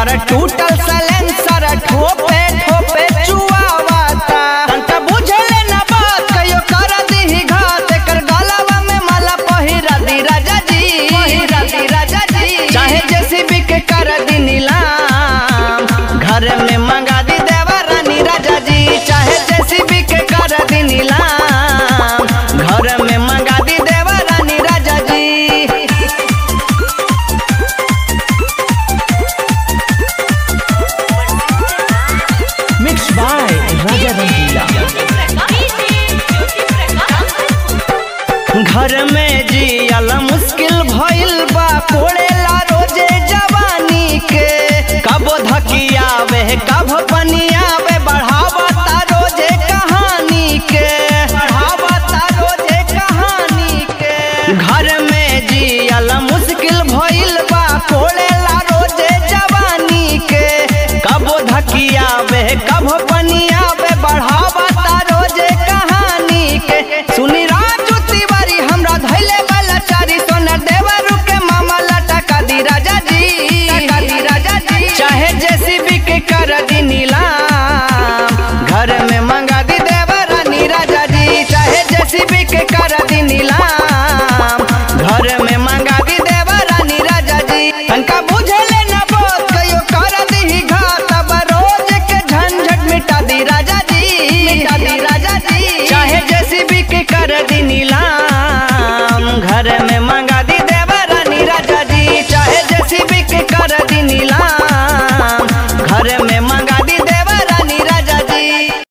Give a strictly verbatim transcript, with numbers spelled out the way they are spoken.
हमर टूटल सलेंसर ठोपे ठोपे चुआवाता तंता बुझले ना बात कयो कर दी घात कर गलावा में माला पहिरा दी राजा जी पहिरा दी राजा जी चाहे जेसीबी के कर दी नीलाम घर में मंगा दी देवा रानी राजा जी चाहे जेसीबी के कर दी नीलाम घर में मंगा दी देवा रानी राजा जी। Mixed by Raja Rangila। घर में जियल मुश्किल भइल बा कोड़ेला रोजे जवानी के कब धकियावे कब पनियावे बढ़ावता रोजे कहानी के बढ़ावता रोजे कहानी के घर में जी